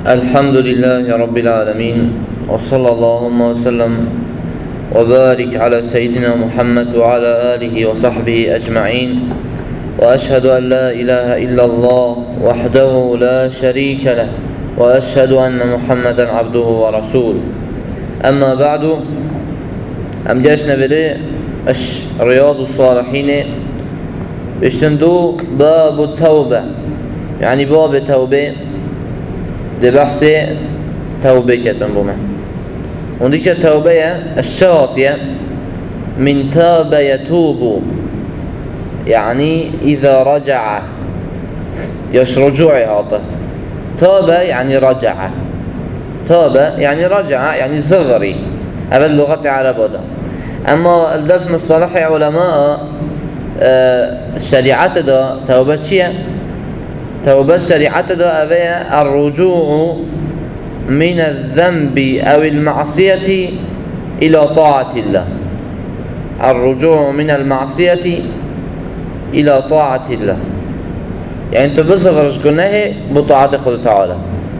الحمد لله رب العالمين، وصلى اللهم وسلم وبارك على سيدنا محمد وعلى آله وصحبه أجمعين. وأشهد أن لا إله إلا الله وحده لا شريك له، وأشهد أن محمدا عبده ورسوله. أما بعد، أمجاشنا بري رياض الصالحين اشتندو باب التوبة، يعني باب توبة ده بحث توبة كتن بما ونديك التوبة الشاطئة من تاب يتوب، يعني إذا رجع يش رجوعي هذا. تاب يعني رجع، تاب يعني رجع يعني زغري، هذا اللغة العربية. أما الدف مصطلح علماء الشريعة ده توبة شيء، توبة الشريعة ده أبيها الرجوع من الذنب أو المعصية إلى طاعة الله، الرجوع من المعصية إلى طاعة الله، يعني أنت بصغرش قلناه بطاعة الله تعالى.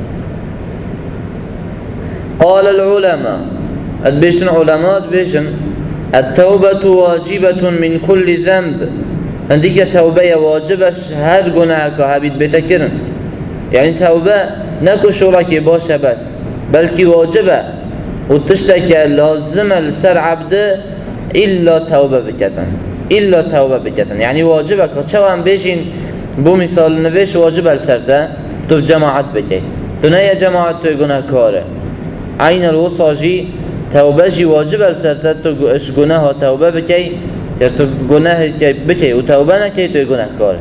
قال العلماء أدبشن علماء أدبشن التوبة واجبة من كل ذنب، عندك توبة واجبش هر گناهك هبيت بتكرن، يعني توبة نكو شركي باشا بس، بلكي واجبة وتشتكي لازمة لسر عبده إلا توبة بكتن، إلا توبة بكتن، يعني واجبك شو هم بيشين بو مثال نويش واجبة لسر ده تو جماعت بكي، تو نيا جماعت تو گناه كاره عين الوصاجي توبة جي واجبة لسر ده تو اش گناه توبة بكي ترتب گناه بكي وتوبة نكي تو گناه كاره.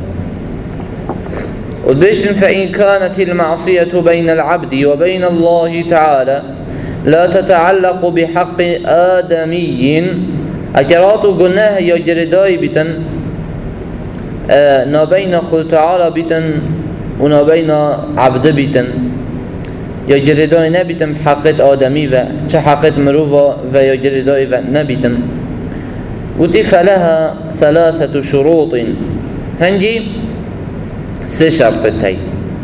ودبشن فإن كانت المعصية بين العبد وبين الله تعالى لا تتعلق بحق آدمي، أكرات گناه يجرداي بتن نابين خود تعالى بتن ونابين عبد بتن، يجرداي نبتن حقت آدمي و چه حقت مروفا و يجرداي و نبتن. وتف لها ثلاثة شروط، هنجي سه شرطتين.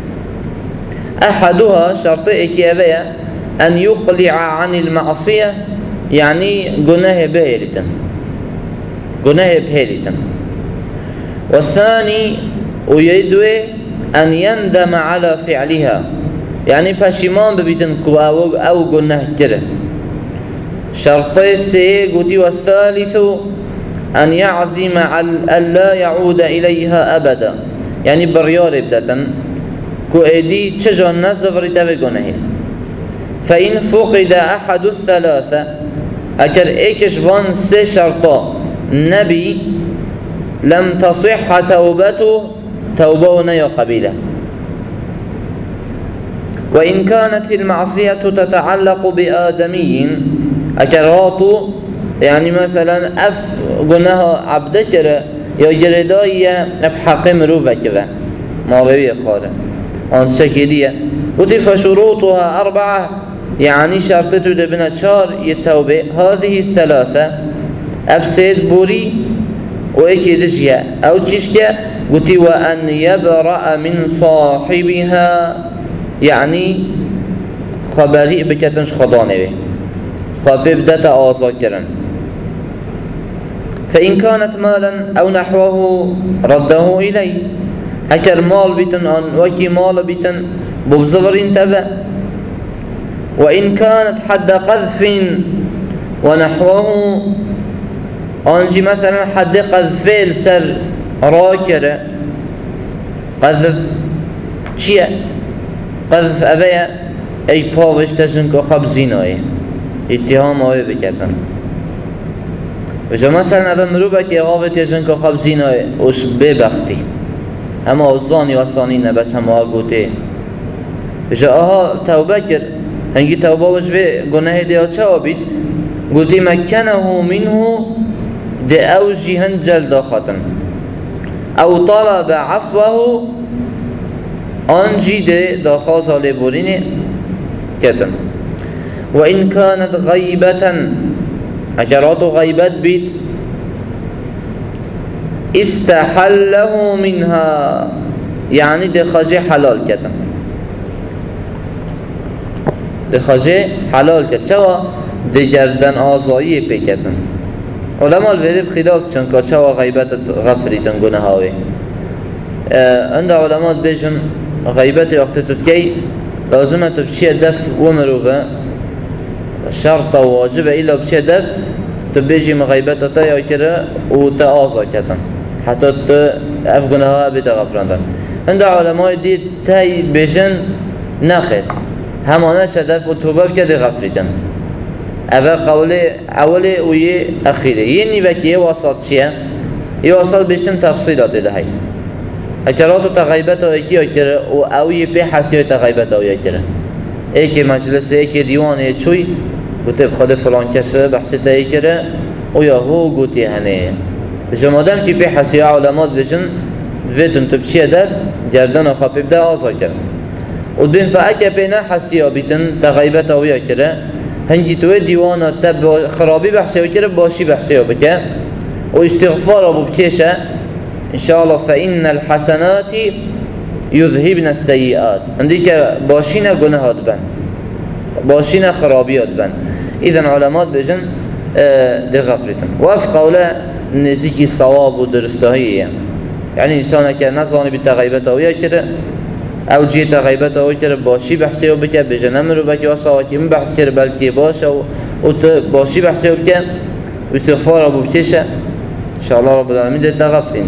أحدها شرطئك أبيا أن يقلع عن المعصية، يعني گناه بهلتن، گناه بهلتن. والثاني ويدوي أن يندم على فعلها، يعني پشیمان ببیتن که او گناه کرده. شرطي سه قلت والثالث أن يعزم أن لا يعود إليها أبدا، يعني بريار بدتن كو ايدي تشجع نزفر تبقونه. فإن فقد أحد الثلاثة، أكر ايكش بان سه شرطا نبي لم تصح توبته، توبه نيا قبيله. وإن كانت المعصية تتعلق بآدمي، أكراتو يعني مثلا أف قناها عبدكرة يا جرداية بحق مروفة كذا مالوية خارة عن شكلية. وتف شروطها 4، يعني شرطته دبنا شار يتوبة هذه الثلاثة أفسد بوري وإكيدشيا أو تشكا. قلت وأن يبرأ من صاحبها، يعني خبري بكتنش خضانه خبي بدأت آذاكرا. فإن كانت مالا أو نحوه رده إليه، هكر مال بيتن أن وكي مال بيتن ببزغرين تبع. وإن كانت حد قذف ونحوه، أنجي مثلا حد قذف سر راكرة، قذف شيء قذف أبيا أي باوش تجنك خب زيناي اتهام آوه بكتن. وجا مثلا أبا مروبك يغاوة تجنك خب زيناي وش ببختي اما الظاني والصانين بس هم آقوتي. وجا آها توبة كر، هنگي توبة وش بگناه ديات شوا بيت، قلتي مكنه منه دي أوجي هنجل داختن أو طلب عفوه، آنجي دي داخازة لبوريني كتن. وإن كانت غيبة، أكرات غيبت بيت استحله منها، يعني دي خجي حلال كتن. دخاجه حلال کرد چوا دگردن آزایی پیکتن علماء الویده بخلاف چنکا چوا غیبت غفریتن گناه هاوی عند علماء بیشن غیبت وقت تدکی لازمه تبشي دف ومروبه شرط واجبه إلا بشي دف تبيجي مغيبته تا يكره وتآزا كتن حتى أفغنها بتغفرندن عند علماء دي تاي بيجن نخير همانا شدف وتوبه بكده غفريتن أول قولي ويه أخيره يني بكيه وسط شيء يوصل بيشن تفصيلات ده هاي اکراتو تغیبت او یکی اکره و اوی به حسیه تغیبت او یکره ایک مجلس ایک دیوان چوی گوته بخواد فلان کسه بحثی تا یکره او یا هو گوتی هنه بجمادم که به حسیه علامات بشن دویتون تو بچیه در گردن خواهی بده آزا کرد و بین پا اکه بینه حسیه بیتن تغیبت او یکره هنگی توی دیوان تا خرابی بحثی یکره باشی بحثی بکه و استغفار ابو بکشه إن شاء الله فإن الحسنات يذهبن السيئات عندك باشينا جناهات بن باشينا خرابيات بن إذن علامات بجن دي غفرتن وفق قوله نزيكي صواب ودرستهية يعني إنسان كان نظاني بالتغيبات ويكره أو جي تغيبات ويكره باشي بحثي وبك بجن أمرو بك وصاوكي من بحث كره بلكي باشا وباشي بحثي وبك واستغفار أبو بكيشة إن شاء الله رب العالمين دي تغفرين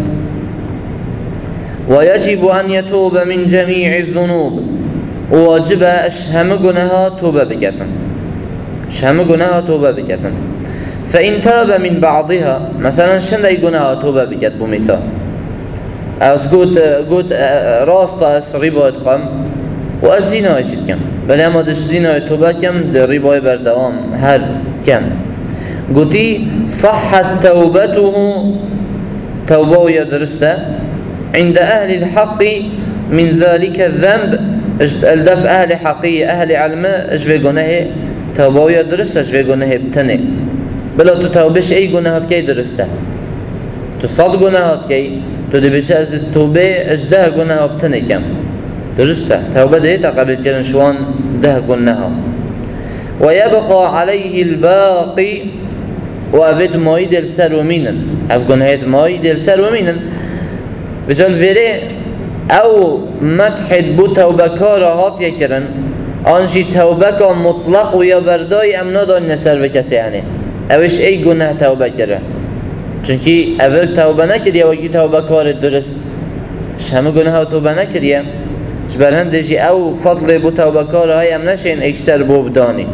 ويجب أن يتوب من جميع الذنوب وواجب أشهم جناها توبة بكتن أشهم جناها توبة بكتن فإن تاب من بعضها مثلا شندي جناها توبة بكت بمثال أس قد راست أس ربا يتقام وأزينا يشد كم بل أما دش زينا توبة كم للربا بردوام هر كم قلتي صحت توبته توبة يدرسته عند أهل الحق من ذلك الذنب الدف أهل حقية أهل علم أجبه جناه توبة يدرسته أجبه جناه بتنه بلا تتوبش أي جناه بكي درسته تصد جناهات كي تدبش از التوبة أجده جناه بتنه كم درسته توبة ده تقبل كرن شوان ده جناه ويبقى عليه الباقي وأبد مايد السر ومينن أفجنهات مايد السر ومينن بجال فيري أو متحد بو توبكار هات يكرن آنجي توبكا مطلق ويا برداي أمنا دان نسر بكسي يعني أوش أي جناه توبة كره چونكي أول توبة نكريا وكي توبكار الدرست همه جناه توبة نكريا جبرهن ديجي أو فضل بو توبكار هاي أمنا شين اكسر بو بداني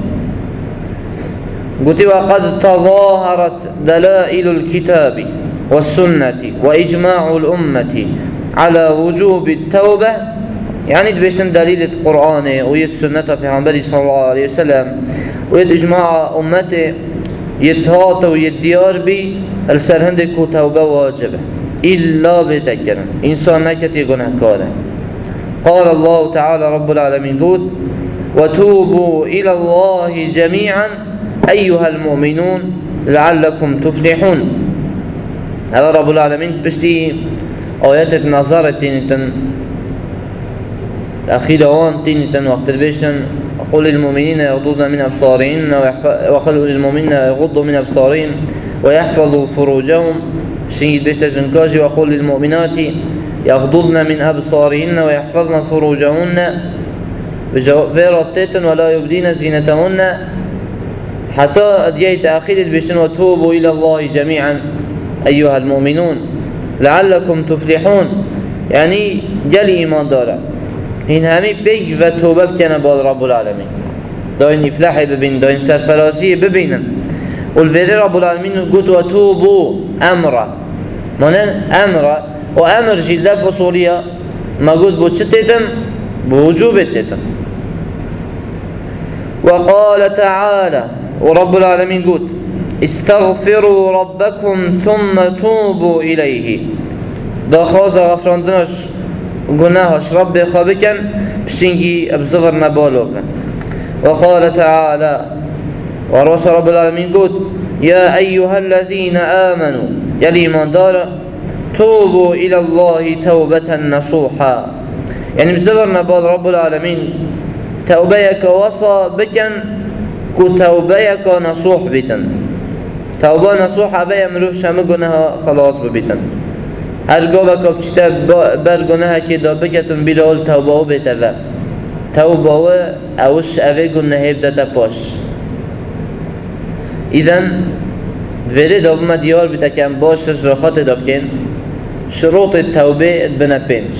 قلت وقد تظاهرت دلائل الكتاب والسنة وإجماع الأمة على وجوب التوبة يعني تبيشن دليل القرآن والسنة في عمبالي صلى الله عليه وسلم وإجماع أمته يتهات ويديار بي السرهندك توبة واجبة إلا بتكرن إنسان نكتي قنهكاره قال الله تعالى رب العالمين قد وتوبوا إلى الله جميعا أيها المؤمنون لعلكم تفلحون هذا رب العالمين بشتي آيات النظارة تينتن الأخيرة وان تينتن وقت البيشن قل للمؤمنين يغضون من أبصارهن وقل للمؤمنين يغضوا من أبصارهم ويحفظوا فروجهم شيء بيشتجن كاجي وقل للمؤمنات يغضضن من أبصارهن ويحفظن فروجهن بجواب ولا يبدين زينتهن حتى أدية تأخير البشن وتوبوا إلى الله جميعا أيها المؤمنون لعلكم تفلحون يعني جل إيمان دارا إن همي بيك وتوبة بكنا بال رب العالمين داين إفلاحي ببين داين سرفرازي ببينا والفيدي رب العالمين قلت وتوبوا أمرا معنى أمرا وأمر جلد فصولية ما قلت بوشتتن بوجوب التتن وقال تعالى ورب العالمين قلت استغفروا ربكم ثم توبوا إليه دا خواز غفراندناش قناهاش رب خابكا بشنجي أبزغر نبالوكا وقال تعالى ورسول رب العالمين قلت يا أيها الذين آمنوا يلي من دار توبوا إلى الله توبة نصوحا يعني بزغر نبال رب العالمين توبه یک وصا بکن که توبه یک نصوح بیتن. توبه نصوح اوه مروف شمه گناه خلاص ببیتن. هرگاه که کشته بر گناه که دا بکتن بیل اول توبه و بیته و توبه و اوش اوه گناه بدتا پاش. ایذن ولی دا بما دیار بیته که ام باش تجرخات دا بکن شروط توبه بنا پنج.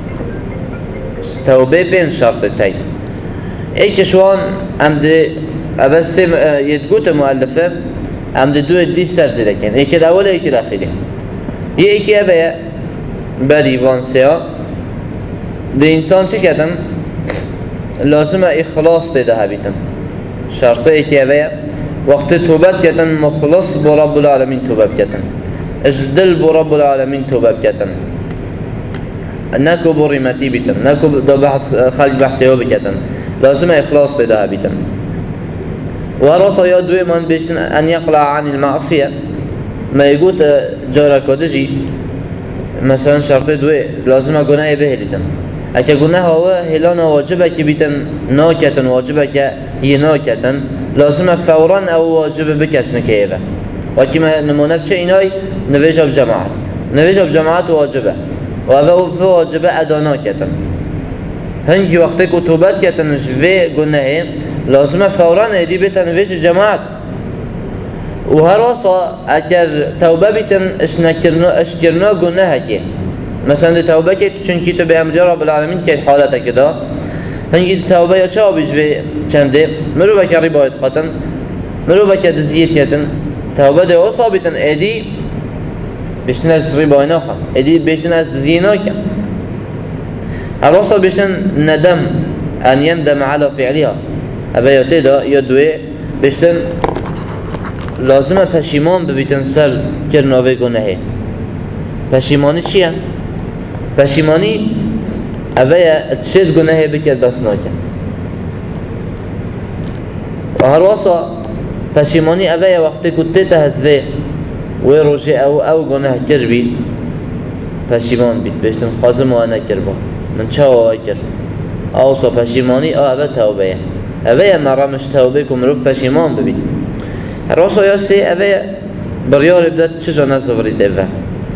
توبه پنج شرط تای. ای کشوان ام ده اول سیم یدگوت مؤلفه ام ده دو دی سر زیده کن. ای که اوله ای که اخیره. یه که اوه بری وانسیا ده انسان چی کردن؟ لازمه اخلاص تیده هبیتن. شرطه ای که اوه وقت توبت کردن مخلص با رب العالمین توبت کردن. اجدل با رب العالمین توبت کردن. نکو بریمتی بیتن. نکو دا بحث خلق بحثی ها بکردن. لازمه اخلاص تیده هبیتن. و راسا یا دوی من بیشتن ان یقلع عن المعصیه ما يقول جارا كودجي مثلا شرط دوی لازمه گناه بهلیتن. اگه گناه هوا هلان واجبه که بیتن ناکتن واجبه که یه ناکتن لازمه فورا او واجبه بکشن که ایوه وکی نمونه بچه اینای نویج اب جماعت نویج اب جماعت واجبه و او واجبه ادا ناکتن هنگی وقتی که توبت کتنش و گناه لازمه فورا ایدی بیتن نویج جماعت و هر واسا اگر توبه بیتن اشکرنا گناه که مثلا توبه که چونکی تو به امر رب العالمین که حالت که دا هنگی توبه یا چه آبیش به چنده مرو بکر ربایت خاتن مرو بکر دزیت کتن توبه ده واسا بیتن ایدی بیشتن از ربای ناخم ایدی بیشتن از دزینا کم هر واسا بیشتن ندم ان یندم علا فعلیها اوه یا تیدا یا دوی بیشتن لازمه پشیمان ببیتن سر کرناوه گناهی. پشیمانی چیه؟ پشیمانی اوه اتشد گناهی بکرد بس ناکد و هر واسا پشیمانی اوه وقتی کتی تهزده و روژه او گناه کر بید پشیمان بید بیشتن خازم و نکر با من چه و کر اوسا پشیمانی اوه توبه اوه مرامش توبه که مروف پشیمان ببید راسا یا سی اوه بریار بدد چجا نزورید اوه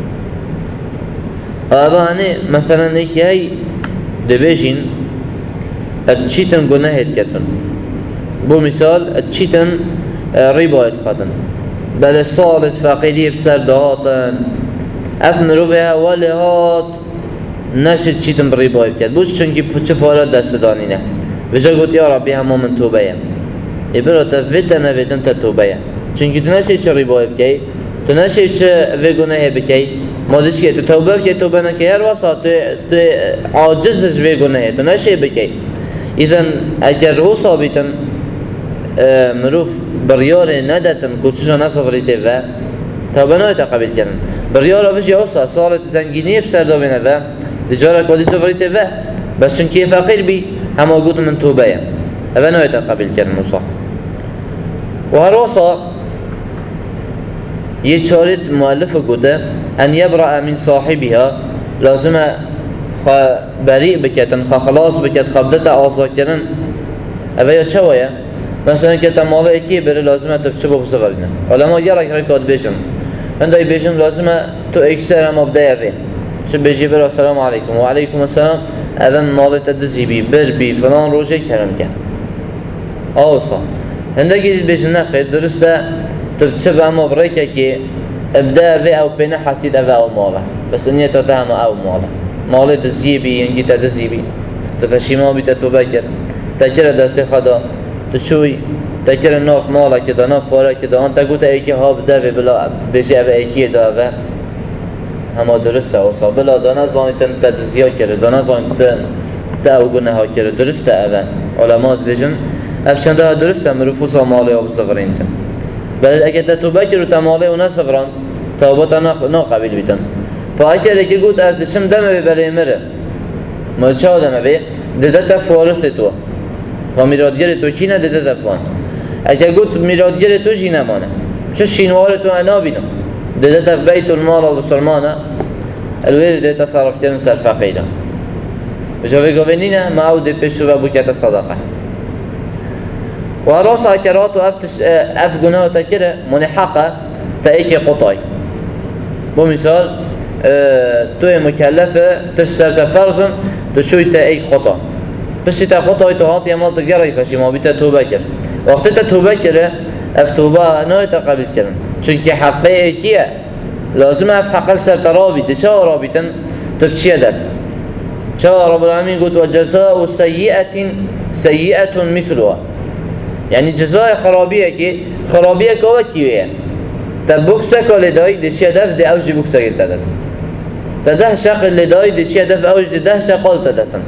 اوه هنه مثلا ایکی های دبیجین ات چیتن گناهید کتن بو مثال ات چیتن ریبایت خاتن بله سالت فقیری بسر دهاتن اف مروفه ولی هات نشد چیتن ریبایت کت بوش چونکی چه پارا دست دانینه بجا گوت یا ربی همه من توبه یم ایبرات ویتن ویتن تا توبه چونکی تو نشی چه ریبای بکی تو نشی چه وی گناه بکی مادش که تو توبه بکی توبه نکی هر واسه تو عاجزش وی گناه تو نشی بکی ایذن اگر رو ثابتن مروف بریار ندتن کچوشا نصفریته و توبه نای تقبیل کردن بریار آفش یا اوسا سالت زنگینی بسر دابینه و دجاره کودی صفریته و بس چونکی فقیر بی همه گوت من توبه یم اوه نای تقبیل کردن اوسا و هر واسا یه چارت مؤلف گوده ان یبرع من صاحبها لازمه بریع بکتن خلاص بکت خبدت آزا کردن اوه یا چه وایه مثلا که تماله اکی بره لازمه تو چه بابسه ورینه علما یه رک رکات بیشن هنده بیشن لازمه تو اکسر هم ابده اوه چه بجی برا سلام علیکم و علیکم السلام اوه مالت دزی بی بر بی فلان روشه کرم کن آوسا هنده گیدید بیشن نخیر درسته تو چه به اما بریکه که ابدا اوه او پینه حسید اوه او ماله بس انیه تا تهم او ماله ماله دزی بی انگی تا دزی بی تو پشیما بی تا توبه کر تکر دستی خدا تو چوی تکر ناف ماله که دا ناف پاره که دا انتا گوتا ایکی ها بده بلا بیشی اوه ایکی دا اوه همه درسته اوسا بلا دا نزانیتن تا دزیا کرده دا نزانیتن تا او گنه ها کرده درسته اوه علمات بیشن افشنده ها درسته مروفوسا ماله ها بسفرینتن بل اگه تا توبه کرو تا ماله او نسفران توبتا نا قبیل بیتن پا اگر اگه گوت از چم دمه بله مره ما چه دمه بی دیده تا فارست تو تا میرادگر تو کی نه دیده تا فان اگه گوت میرادگر تو جی نمانه چه شینوار تو انا بینم دیده تا بیت المال و بسرمانه الویر دیده تصرف کردن سر فقیده بجا بگو نینه ما او دی پیشو و بکت صدقه وراسا كرات وأفتش أف جناه تكره من حقه تأكي قطعي. بمثال توي مكلفة تشترت فرزن تشوي تأكي قطع بس تقطعي تهات يمال تجري فشي ما بيت توبة كر وقت توبة كره أف توبة نوع تقبل كرن چونك حقه كيه لازم أف حق سر رابط شو رابطا تبشي دف شو رب العالمين قلت وجزاء سيئة مثلها يعني جزاء خرابية كوكيوية تبوكسك لداي دشي دف دي أوجي بوكسك التدت تده شق لداي دشي دف أوجي ده شقال تدتن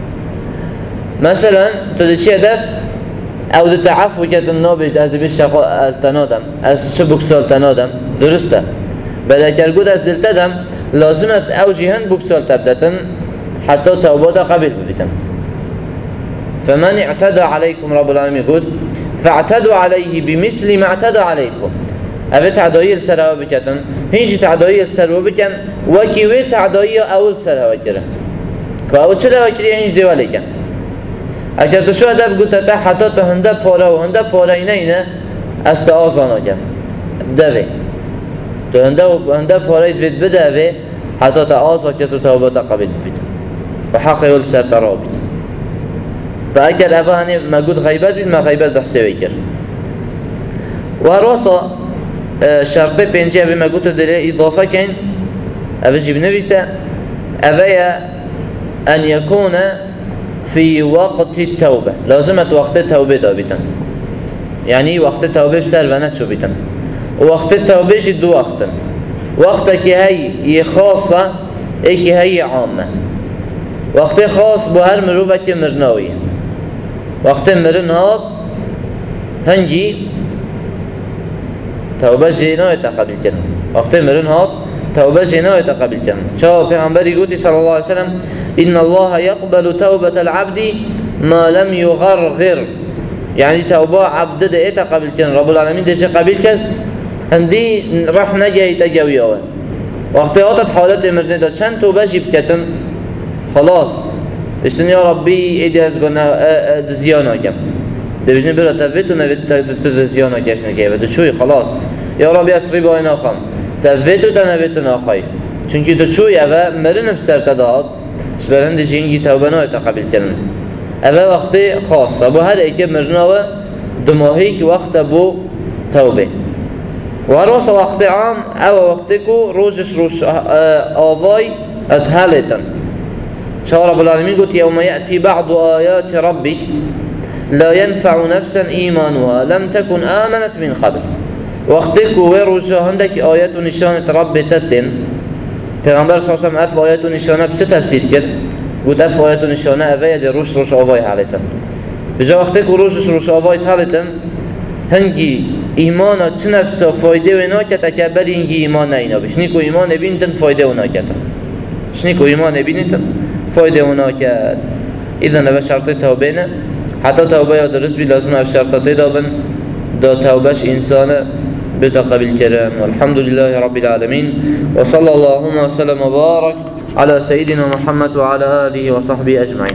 مثلا تدشي دف او ده تعفو كت النوبش از بيش شقا از تنادم از شو بوكسال تنادم درسته بلا كرجود از دلتدم لازمت اوجي هن بوكسال تبدتن حتى توبته قبل ببتن فمن اعتدى عليكم رب العالمين يقول فاعتدوا عليه بمثل ما اعتدى عليكم ابي تعدايل السروا بكتن هيجي تعدايل السروا بكن وكي تعدايل اول سروا كره كاو چلا وكري هيج ديواليكن اگر تو شو هدف قلت تا حتى تو هنده پاره و هنده پاره اینه است آزانا کم دوی تو هنده پاره بید بدوی حتى تا آزا که تو توبه قبل بید و حق یول سر ترابید و اگر ابا هنی مگود غیبت بید ما غیبت بحثی ویکر و راسا شرط پنجی ابی مگود داره اضافه کن ابی جیب نویسه ابی ان يكون في وقت التوبة لازمت وقت التوبة دابتن يعني وقت التوبة بسر ونت شو بيتن ووقت التوبة شي دو وقتن وقتك هي خاصة ايكي هي عامة وقت خاص بهر مروبك مرناوية وقت مرن هاد هنجي توبة جينا يتقبل كنا وقت مرن هاد توبة جينا يتقبل كنا شاو پیغمبری گوتی صلى الله عليه وسلم إن الله يقبل توبة العبد ما لم يغرغر يعني توبة عبد ده يتقبل كن رب العالمين ده قبل كن هندي راح نجي تجاويه وقت وقت حالات امرني ده چند توبة جيب كتن خلاص اشتن يا ربي ايدي از گناه دزيانا كم ده بجنه برا تفيت و نويت دزيانا كشنه كيه بده شوي خلاص يا ربي اسري باي ناخم تفيت و تنويت ناخي چونكي ده شوي اوه مرن بسر تداد سبرند جینگی توبه نو تقبل کردن. اوه وقت خاصه با هر ایک مرناوه دماهی که وقت بو توبه. و راست وقت عام اوه وقتی کو روش آوای اتهالتن. شاء رب العالمین قلت يوم يأتي بعض آيات ربك لا ينفع نفسا إيمانها لم تكن آمنت من قبل. وقتی کو روش هندک آیات و نشانت رب تتن. پیغمبر صلی الله علیه و آله اف آیات و نشانه بچه تفسیر کرد؟ گفت اف آیات و نشانه اوه دی روش آوای حالتن. بجا وقتی که روش آوای حالتن هنگی ایمانا چه نفسا فایده و ناکتا که بلی هنگی ایمان نینا بش نیکو ایمان نبینتن فایده و ناکتا شنیکو ایمان نبینتن فایده و ناکت ایدن اوه شرطه توبه نه حتی توبه یا درست بی لازم اوه شرطه دابن دا توبهش انسان بتقبل كرام والحمد لله رب العالمين وصلى اللهم وسلم وبارك على سيدنا محمد وعلى آله وصحبه أجمعين.